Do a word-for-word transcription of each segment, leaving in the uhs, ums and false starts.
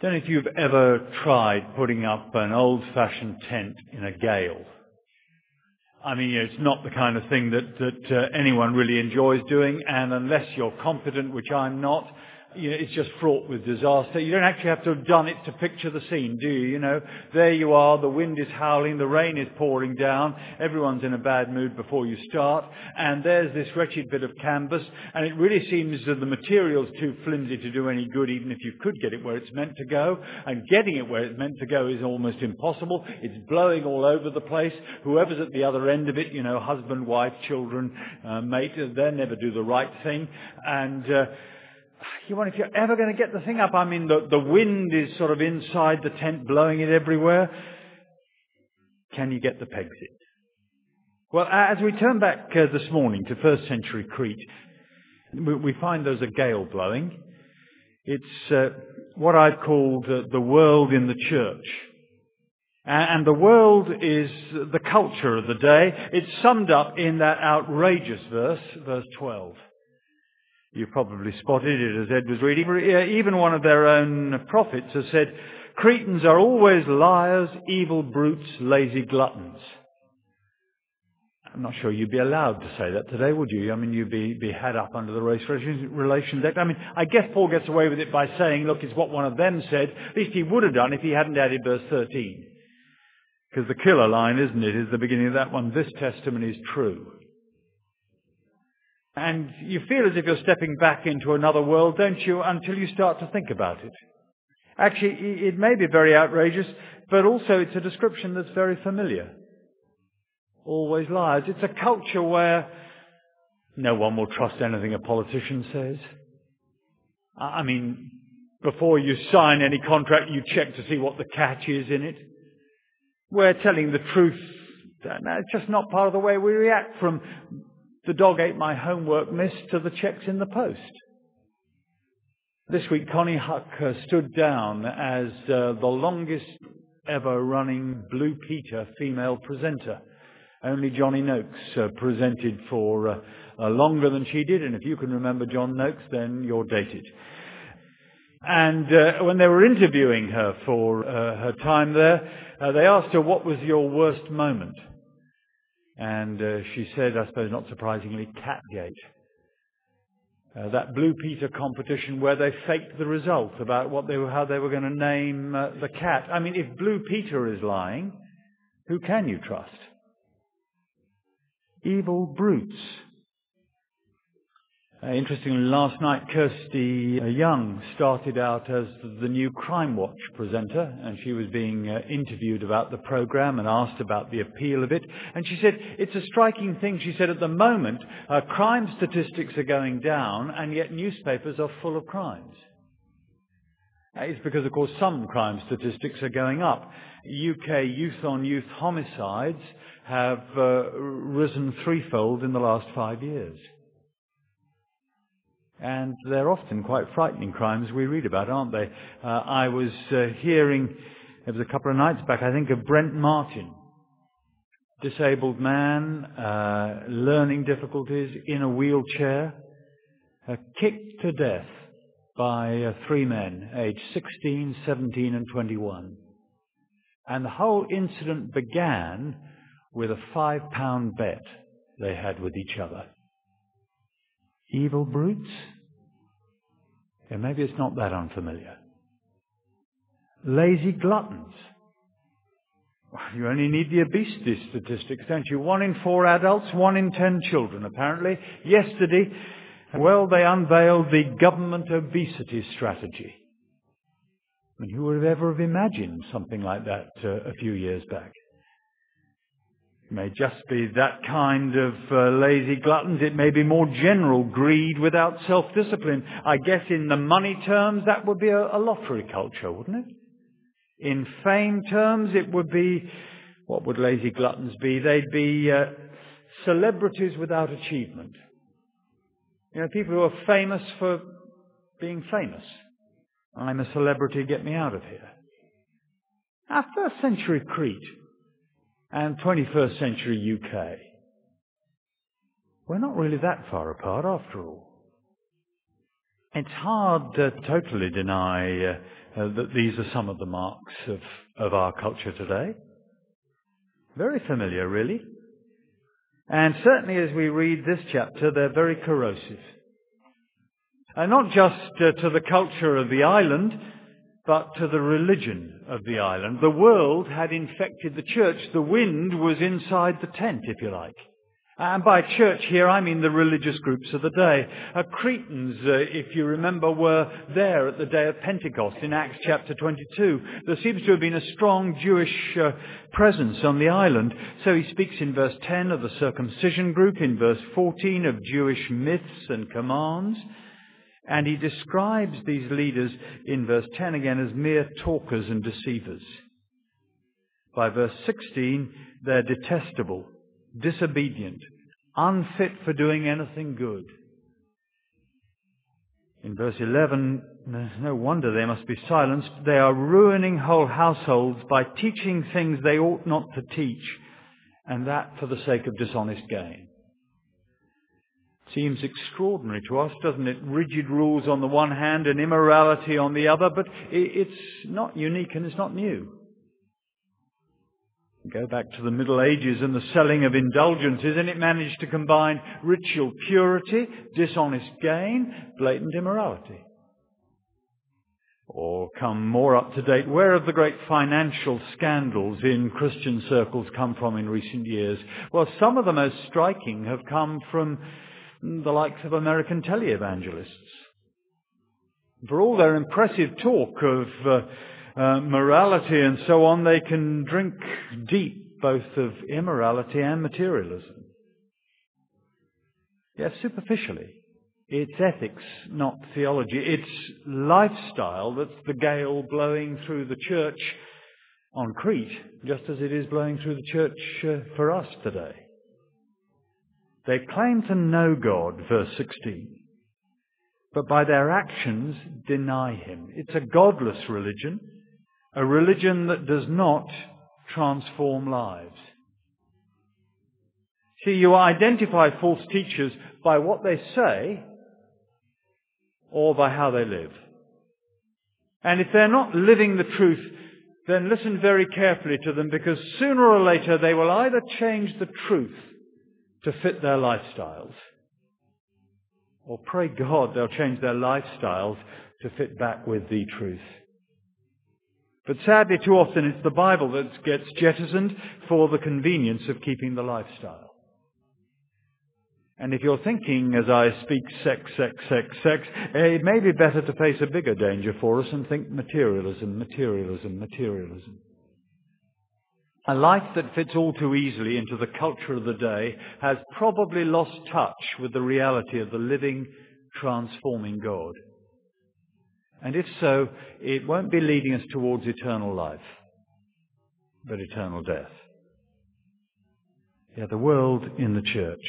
Don't know if you've ever tried putting up an old-fashioned tent in a gale. I mean, it's not the kind of thing that, that uh, anyone really enjoys doing, and unless you're competent, which I'm not, you know, it's just fraught with disaster. You don't actually have to have done it to picture the scene, do you? You know, there you are, the wind is howling, the rain is pouring down, everyone's in a bad mood before you start, and there's this wretched bit of canvas, and it really seems that the material's too flimsy to do any good, even if you could get it where it's meant to go, and getting it where it's meant to go is almost impossible. It's blowing all over the place. Whoever's at the other end of it, you know, husband, wife, children, uh, mate, they never do the right thing, and uh, you wonder if you're ever going to get the thing up. I mean, the, the wind is sort of inside the tent, blowing it everywhere. Can you get the pegs in? Well, as we turn back uh, this morning to first century Crete, we, we find there's a gale blowing. It's uh, what I've called uh, the world in the church. And the world is the culture of the day. It's summed up in that outrageous verse, verse twelve. You probably spotted it as Ed was reading. Even one of their own prophets has said, Cretans are always liars, evil brutes, lazy gluttons. I'm not sure you'd be allowed to say that today, would you? I mean, you'd be, be had up under the Race Relations Act. I mean, I guess Paul gets away with it by saying, look, it's what one of them said. At least he would have done if he hadn't added verse thirteen. Because the killer line, isn't it, is the beginning of that one. This testimony is true. And you feel as if you're stepping back into another world, don't you, until you start to think about it. Actually, it may be very outrageous, but also it's a description that's very familiar. Always lies. It's a culture where no one will trust anything a politician says. I mean, before you sign any contract, you check to see what the catch is in it. We're telling the truth. It's just not part of the way we react, from the dog ate my homework, miss, to the checks in the post. This week, Connie Huck uh, stood down as uh, the longest ever running Blue Peter female presenter. Only Johnny Noakes uh, presented for uh, uh, longer than she did, and if you can remember John Noakes, then you're dated. And uh, when they were interviewing her for uh, her time there, uh, they asked her, what was your worst moment? And uh, she said, I suppose not surprisingly, Catgate. Uh, that Blue Peter competition where they faked the result about what they were, how they were going to name uh, the cat. I mean, if Blue Peter is lying, who can you trust? Evil brutes. Uh, interestingly, last night, Kirsty uh, Young started out as the new Crime Watch presenter, and she was being uh, interviewed about the program and asked about the appeal of it. And she said, it's a striking thing. She said, at the moment, uh, crime statistics are going down, and yet newspapers are full of crimes. Uh, it's because, of course, some crime statistics are going up. U K youth-on-youth homicides have uh, risen threefold in the last five years. And they're often quite frightening crimes we read about, aren't they? Uh, I was uh, hearing, it was a couple of nights back, I think, of Brent Martin. Disabled man, uh, learning difficulties, in a wheelchair, uh, kicked to death by uh, three men, aged sixteen, seventeen and twenty-one. And the whole incident began with a five-pound bet they had with each other. Evil brutes? Yeah, maybe it's not that unfamiliar. Lazy gluttons. You only need the obesity statistics, don't you? One in four adults, one in ten children, apparently. Yesterday, well, they unveiled the government obesity strategy. I mean, who would have ever have imagined something like that uh, a few years back? It may just be that kind of uh, lazy gluttons. It may be more general greed without self-discipline. I guess in the money terms, that would be a, a lottery culture, wouldn't it? In fame terms, it would be, what would lazy gluttons be? They'd be uh, celebrities without achievement. You know, people who are famous for being famous. I'm a celebrity, get me out of here. Now, first century Crete and twenty-first century U K, we're not really that far apart after all. It's hard to totally deny uh, uh, that these are some of the marks of, of our culture today. Very familiar, really. And certainly as we read this chapter, they're very corrosive. And not just uh, to the culture of the island, but to the religion of the island. The world had infected the church. The wind was inside the tent, if you like. And by church here, I mean the religious groups of the day. Uh, Cretans, uh, if you remember, were there at the day of Pentecost in Acts chapter twenty-two. There seems to have been a strong Jewish uh, presence on the island. So he speaks in verse ten of the circumcision group, in verse fourteen of Jewish myths and commands. And he describes these leaders in verse ten again as mere talkers and deceivers. By verse sixteen, they're detestable, disobedient, unfit for doing anything good. In verse eleven, no wonder they must be silenced. They are ruining whole households by teaching things they ought not to teach, and that for the sake of dishonest gain. Seems extraordinary to us, doesn't it? Rigid rules on the one hand and immorality on the other, but it's not unique and it's not new. Go back to the Middle Ages and the selling of indulgences, and it managed to combine ritual purity, dishonest gain, blatant immorality. Or come more up to date, where have the great financial scandals in Christian circles come from in recent years? Well, some of the most striking have come from the likes of American televangelists. For all their impressive talk of uh, uh, morality and so on, they can drink deep both of immorality and materialism. Yes, superficially. It's ethics, not theology. It's lifestyle that's the gale blowing through the church on Crete, just as it is blowing through the church uh, for us today. They claim to know God, verse sixteen, but by their actions deny Him. It's a godless religion, a religion that does not transform lives. See, you identify false teachers by what they say or by how they live. And if they're not living the truth, then listen very carefully to them, because sooner or later they will either change the truth to fit their lifestyles, or pray God they'll change their lifestyles to fit back with the truth. But sadly, too often it's the Bible that gets jettisoned for the convenience of keeping the lifestyle. And if you're thinking, as I speak, sex, sex, sex, sex, it may be better to face a bigger danger for us and think materialism, materialism, materialism. A life that fits all too easily into the culture of the day has probably lost touch with the reality of the living, transforming God. And if so, it won't be leading us towards eternal life, but eternal death. Yeah, the world in the church.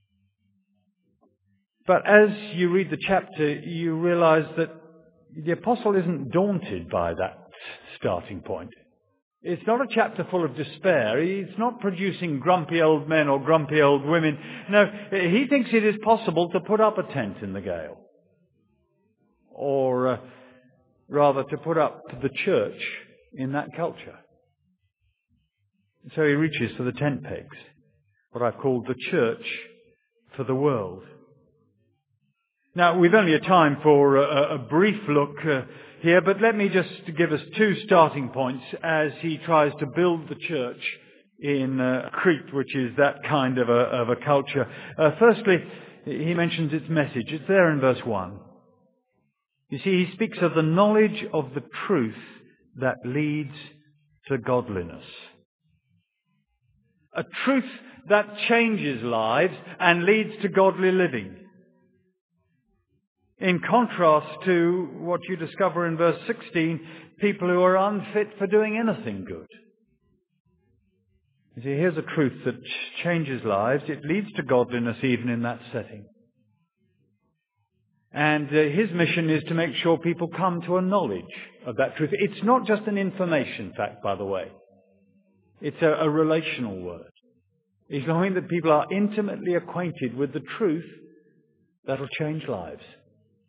But as you read the chapter, you realize that the apostle isn't daunted by that starting point. It's not a chapter full of despair. He's not producing grumpy old men or grumpy old women. No, he thinks it is possible to put up a tent in the gale. Or uh, rather to put up the church in that culture. So he reaches for the tent pegs, what I've called the church for the world. Now, we've only a time for a, a brief look uh, here, but let me just give us two starting points as he tries to build the church in uh, Crete, which is that kind of a, of a culture. Uh, firstly, he mentions its message. It's there in verse one. You see, he speaks of the knowledge of the truth that leads to godliness. A truth that changes lives and leads to godly living. In contrast to what you discover in verse sixteen, people who are unfit for doing anything good. You see, here's a truth that changes lives. It leads to godliness even in that setting. And uh, his mission is to make sure people come to a knowledge of that truth. It's not just an information fact, by the way. It's a, a relational word. It's knowing that people are intimately acquainted with the truth that will change lives.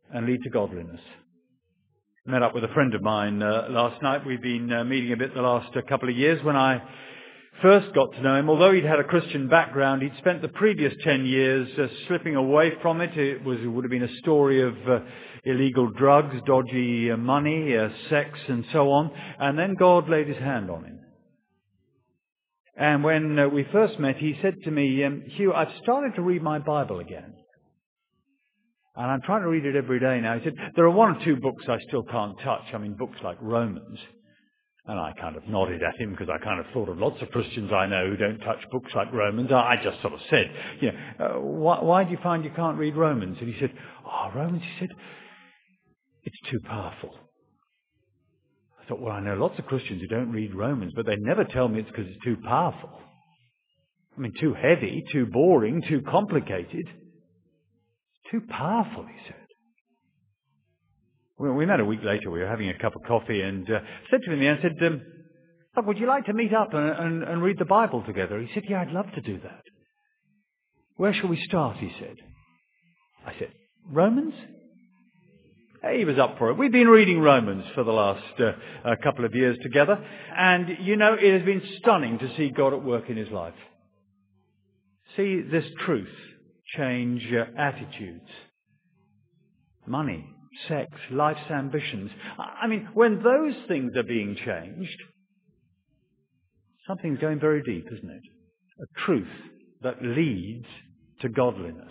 and lead to godliness. I met up with a friend of mine uh, last night. We've been uh, meeting a bit the last uh, couple of years. When I first got to know him, although he'd had a Christian background, he'd spent the previous ten years uh, slipping away from it. It was it would have been a story of uh, illegal drugs, dodgy uh, money, uh, sex, and so on. And then God laid his hand on him. And when uh, we first met, he said to me, um, Hugh, I've started to read my Bible again. And I'm trying to read it every day now. He said, there are one or two books I still can't touch. I mean, books like Romans. And I kind of nodded at him because I kind of thought of lots of Christians I know who don't touch books like Romans. I just sort of said, you know, uh, why, why do you find you can't read Romans? And he said, oh, Romans, he said, it's too powerful. I thought, well, I know lots of Christians who don't read Romans, but they never tell me it's because it's too powerful. I mean, too heavy, too boring, too complicated. Too powerful, he said. Well, we met a week later. We were having a cup of coffee and uh, said to him in the end, I said, um, oh, would you like to meet up and, and, and read the Bible together? He said, yeah, I'd love to do that. Where shall we start, he said. I said, Romans? He was up for it. We've been reading Romans for the last uh, uh, couple of years together. And, you know, it has been stunning to see God at work in his life. See this truth change uh, attitudes, money, sex, life's ambitions. I mean, when those things are being changed, something's going very deep, isn't it? A truth that leads to godliness.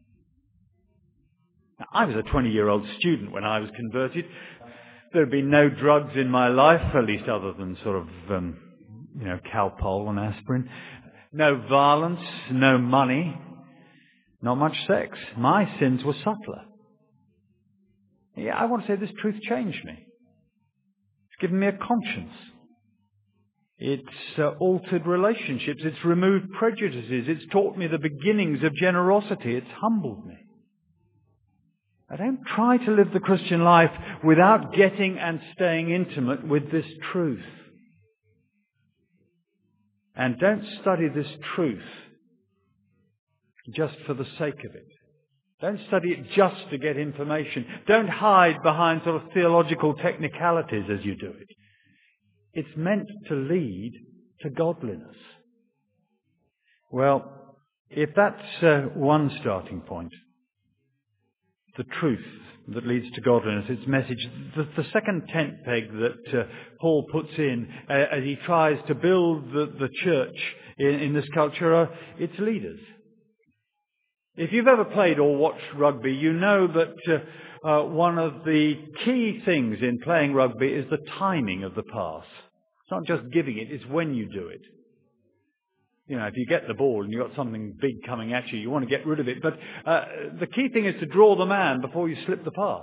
Now, I was a twenty-year-old student when I was converted. There had been no drugs in my life, at least other than sort of, um, you know, Calpol and aspirin. No violence, no money, not much sex. My sins were subtler. Yeah, I want to say this truth changed me. It's given me a conscience. It's uh, altered relationships. It's removed prejudices. It's taught me the beginnings of generosity. It's humbled me. I don't try to live the Christian life without getting and staying intimate with this truth. And don't study this truth just for the sake of it. Don't study it just to get information. Don't hide behind sort of theological technicalities as you do it. It's meant to lead to godliness. Well, if that's uh, one starting point, the truth that leads to godliness, its message, the, the second tent peg that uh, Paul puts in uh, as he tries to build the, the church in, in this culture are its leaders. If you've ever played or watched rugby, you know that uh, uh, one of the key things in playing rugby is the timing of the pass. It's not just giving it, it's when you do it. You know, if you get the ball and you've got something big coming at you, you want to get rid of it. But uh, the key thing is to draw the man before you slip the pass.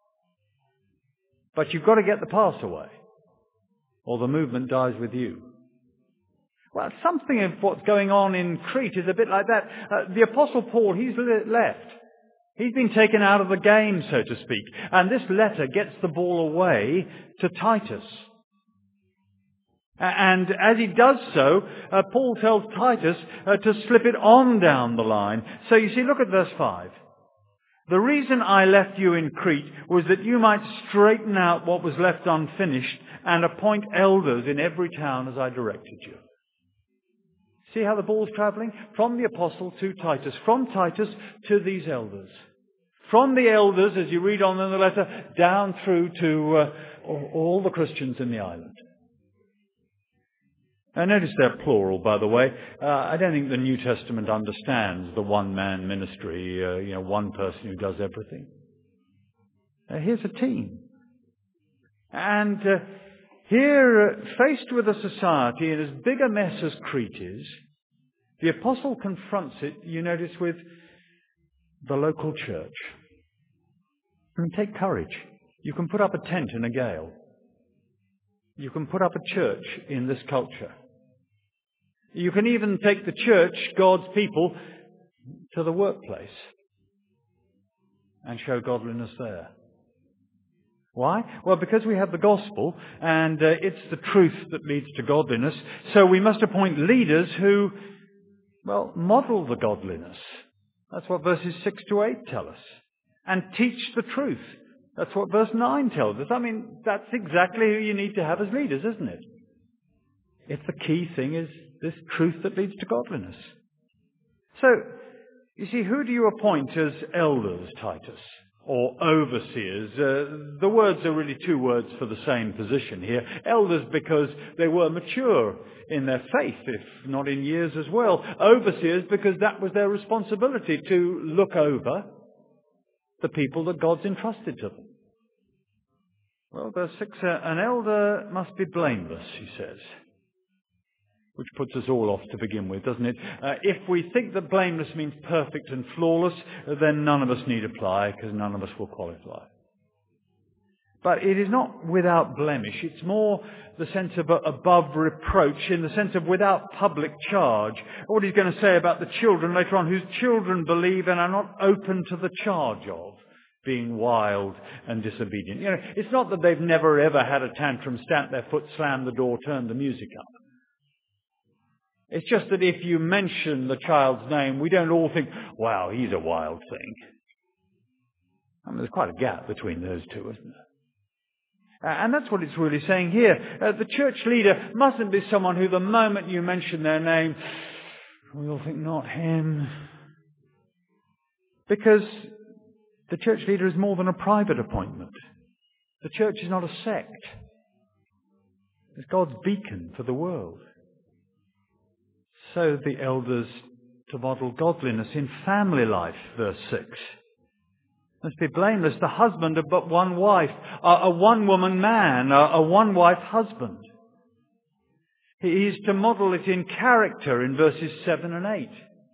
But you've got to get the pass away, or the movement dies with you. Well, something of what's going on in Crete is a bit like that. Uh, the Apostle Paul, he's left. He's been taken out of the game, so to speak. And this letter gets the ball away to Titus. And as he does so, uh, Paul tells Titus uh, to slip it on down the line. So you see, look at verse five. The reason I left you in Crete was that you might straighten out what was left unfinished and appoint elders in every town as I directed you. See how the ball's travelling? From the apostle to Titus. From Titus to these elders. From the elders, as you read on in the letter, down through to uh, all the Christians in the island. Now notice they're plural, by the way. Uh, I don't think the New Testament understands the one-man ministry, uh, you know, one person who does everything. Uh, here's a team. And uh, here, uh, faced with a society in as big a mess as Crete is, the apostle confronts it, you notice, with the local church. I mean, take courage. You can put up a tent in a gale. You can put up a church in this culture. You can even take the church, God's people, to the workplace and show godliness there. Why? Well, because we have the gospel, and uh, it's the truth that leads to godliness. So we must appoint leaders who, well, model the godliness. That's what verses six to eight tell us. and teach the truth. That's what verse nine tells us. I mean, that's exactly who you need to have as leaders, isn't it? If the key thing is this truth that leads to godliness. So, you see, who do you appoint as elders, Titus? Or overseers? Uh, the words are really two words for the same position here. Elders because they were mature in their faith, if not in years as well. Overseers because that was their responsibility to look over the people that God's entrusted to them. Well, verse six, uh, an elder must be blameless, he says. Which puts us all off to begin with, doesn't it? Uh, if we think that blameless means perfect and flawless, then none of us need apply, because none of us will qualify. But it is not without blemish. It's more the sense of above reproach, in the sense of without public charge. What he's going to say about the children later on, whose children believe and are not open to the charge of being wild and disobedient. You know, it's not that they've never ever had a tantrum, stamped their foot, slammed the door, turned the music up. It's just that if you mention the child's name, we don't all think, wow, he's a wild thing. I mean, there's quite a gap between those two, isn't there? And that's what it's really saying here. Uh, the church leader mustn't be someone who the moment you mention their name, we all think, not him. Because the church leader is more than a private appointment. The church is not a sect. It's God's beacon for the world. So the elders to model godliness in family life, verse six. Must be blameless, the husband of but one wife, a, a one-woman man, a, a one-wife husband. He is to model it in character in verses seven and eight.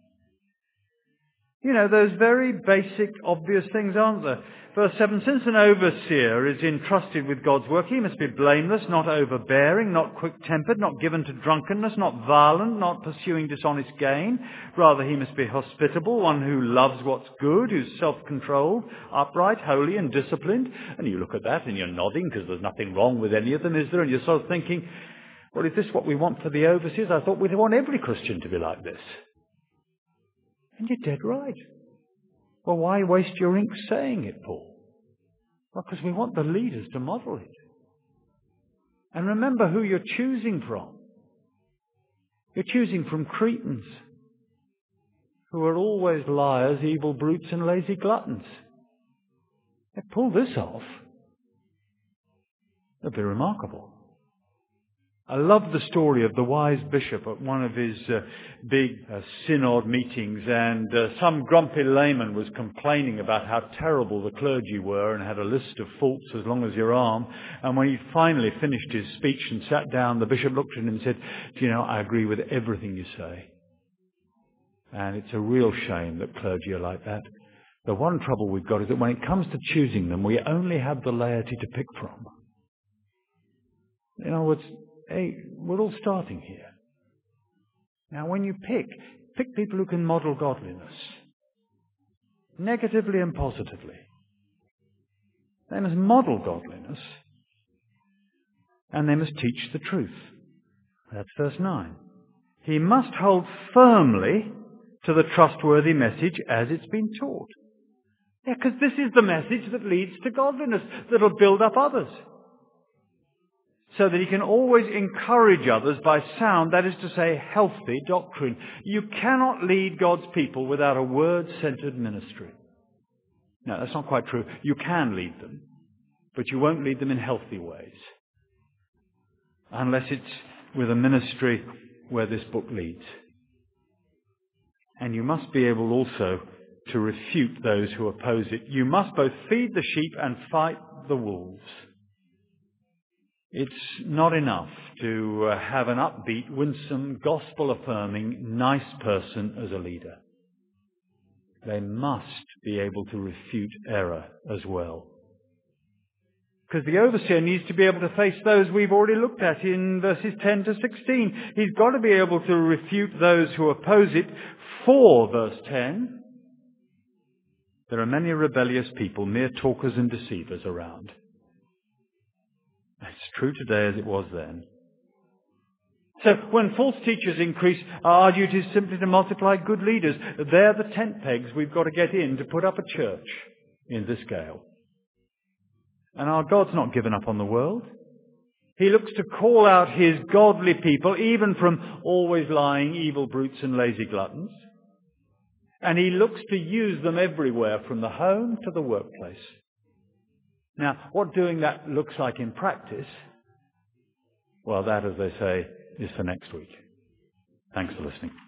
You know, those very basic, obvious things, aren't there? Verse seven, since an overseer is entrusted with God's work, he must be blameless, not overbearing, not quick-tempered, not given to drunkenness, not violent, not pursuing dishonest gain. Rather, he must be hospitable, one who loves what's good, who's self-controlled, upright, holy, and disciplined. And you look at that and you're nodding because there's nothing wrong with any of them, is there? And you're sort of thinking, well, is this what we want for the overseers? I thought we'd want every Christian to be like this. And you're dead right. Well, why waste your ink saying it, Paul? Well, because we want the leaders to model it. And remember who you're choosing from. You're choosing from Cretans, who are always liars, evil brutes, and lazy gluttons. They pull this off, it'll be remarkable. I love the story of the wise bishop at one of his uh, big uh, synod meetings, and uh, some grumpy layman was complaining about how terrible the clergy were and had a list of faults as long as your arm. And when he finally finished his speech and sat down, the bishop looked at him and said, do you know, I agree with everything you say. And it's a real shame that clergy are like that. The one trouble we've got is that when it comes to choosing them, we only have the laity to pick from. In other words, hey, we're all starting here. Now, when you pick, pick people who can model godliness, negatively and positively. They must model godliness, and they must teach the truth. That's verse nine. He must hold firmly to the trustworthy message as it's been taught. Yeah, because this is the message that leads to godliness, that'll build up others. So that he can always encourage others by sound, that is to say, healthy doctrine. You cannot lead God's people without a word-centered ministry. No, that's not quite true. You can lead them, but you won't lead them in healthy ways. Unless it's with a ministry where this book leads. And you must be able also to refute those who oppose it. You must both feed the sheep and fight the wolves. It's not enough to uh, have an upbeat, winsome, gospel-affirming, nice person as a leader. They must be able to refute error as well. Because the overseer needs to be able to face those we've already looked at in verses ten to sixteen. He's got to be able to refute those who oppose it. For, verse ten, there are many rebellious people, mere talkers and deceivers around. It's true today as it was then. So when false teachers increase, our duty is simply to multiply good leaders. They're the tent pegs we've got to get in to put up a church. in this gale. And our God's not given up on the world. He looks to call out his godly people, even from always lying evil brutes and lazy gluttons. And he looks to use them everywhere, from the home to the workplace. Now, what doing that looks like in practice, well, that, as they say, is for next week. Thanks for listening.